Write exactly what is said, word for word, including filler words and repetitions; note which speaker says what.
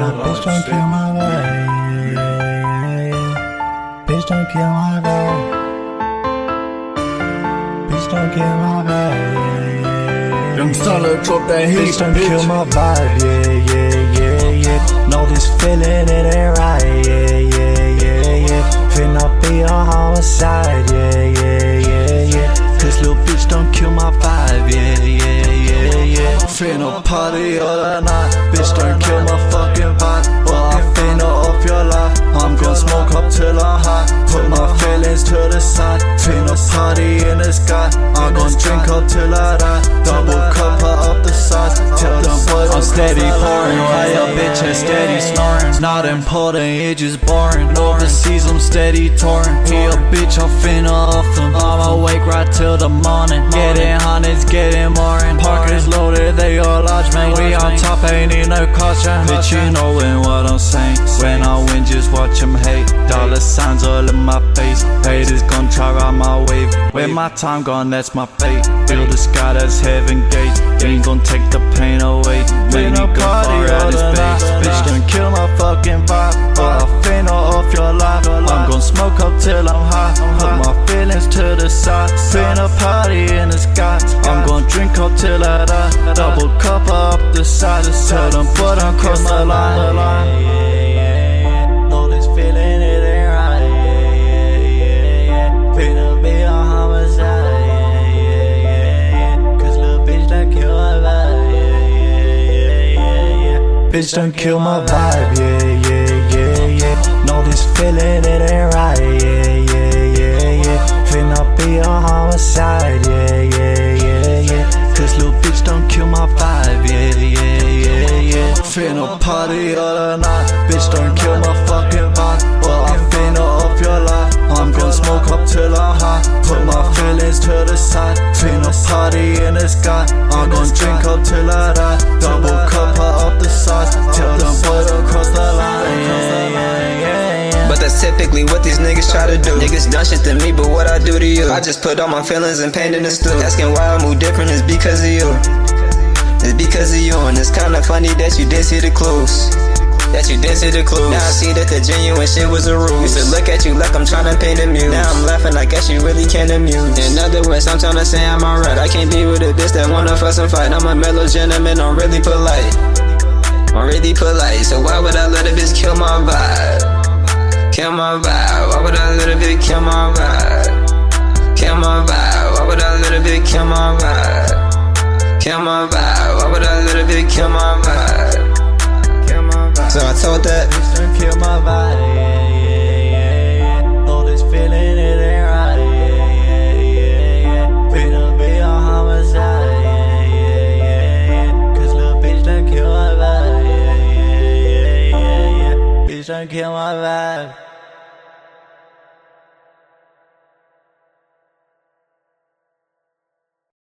Speaker 1: bitch don't kill my vibe. Bitch don't kill my vibe. Bitch don't kill my vibe.
Speaker 2: Young Stunner drop that heat.
Speaker 1: Bitch don't kill my vibe. Yeah, yeah, yeah, yeah. Know this feeling, it ain't right. Yeah, yeah, yeah, yeah. Finna be a homicide. Yeah, yeah, yeah, yeah. Cause little bitch don't kill my vibe. Yeah, yeah, yeah, yeah.
Speaker 2: Finna party all the night. Bitch don't kill my fucking vibe. But I finna off your life. I'm gon' smoke up till I'm high. Put my feelings to the side. Finna party in the sky. I'm gon' drink up till I die. Double cup up the sides. Tell them boys
Speaker 3: I'm steady pouring. Why your bitch is steady snoring? Not important, it just boring. Overseas I'm steady touring. He a bitch, I'm finna off him. I'm awake right till the morning. Getting hundreds, getting mooring. Parkers loaded, they all large, man. We on top, ain't need no caution. Bitch, you knowin' what I'm saying. When I win, just watch them hate. Dollar signs all in my face. Haters gon' try ride my wave. When my time gone, that's my fate. Build a sky that's heaven gate. Ain't gon' take the pain away. Make me go far out this base.
Speaker 2: Bitch don't kill my fucking vibe. But I finna off your life. I'm gon' smoke up till I'm high. Put my feelings to the side. Finna party in the sky. I'm gon' drink up till I die. Double cup up the side. Tell them boy don't cross the line.
Speaker 1: Bitch don't kill my vibe, yeah, yeah, yeah, yeah. Know this feeling, it ain't right, yeah, yeah, yeah, yeah. Finna be a homicide, yeah, yeah, yeah, yeah. Cause little bitch don't kill my vibe, yeah, yeah, yeah, yeah.
Speaker 2: Finna party all the night. Bitch don't kill my fucking vibe. But I finna off your life. I'm gon' smoke up till I'm high. Put my feelings to the side. Finna party in the sky. I'm gon' drink up till I die. Double cup up the sides. Tell them boys don't cross the line.
Speaker 1: Yeah, yeah, yeah, yeah.
Speaker 4: But that's typically what these niggas try to do. Niggas done shit to me, but what I do to you? I just put all my feelings and pain in the stew. Asking why I move different is because of you. It's because of you, and it's kinda funny that you did see the clues. That you did see the clues. Now I see that the genuine shit was a ruse. Used to look at you like I'm tryna paint a muse. Now I'm laughing, I guess you really can't amuse. In other words, I'm tryna say I'm alright. I can't be with a bitch that wanna fuss and fight. I'm a mellow gentleman, I'm really polite. I'm really polite, so why would I let a bitch kill my vibe? Kill my vibe, why would I let a bitch kill my vibe? Kill my vibe, why would I let a bitch kill my vibe? Kill my vibe, why would I let a bitch kill my vibe? So I told that
Speaker 1: bitch don't kill my vibe, yeah, yeah, yeah, yeah. Know this feeling, it ain't right, yeah, yeah, yeah, yeah. Finna be a homicide, yeah, yeah, yeah, yeah. Cause little bitch don't kill my vibe, yeah, yeah, yeah, yeah, yeah. Bitch don't kill my vibe.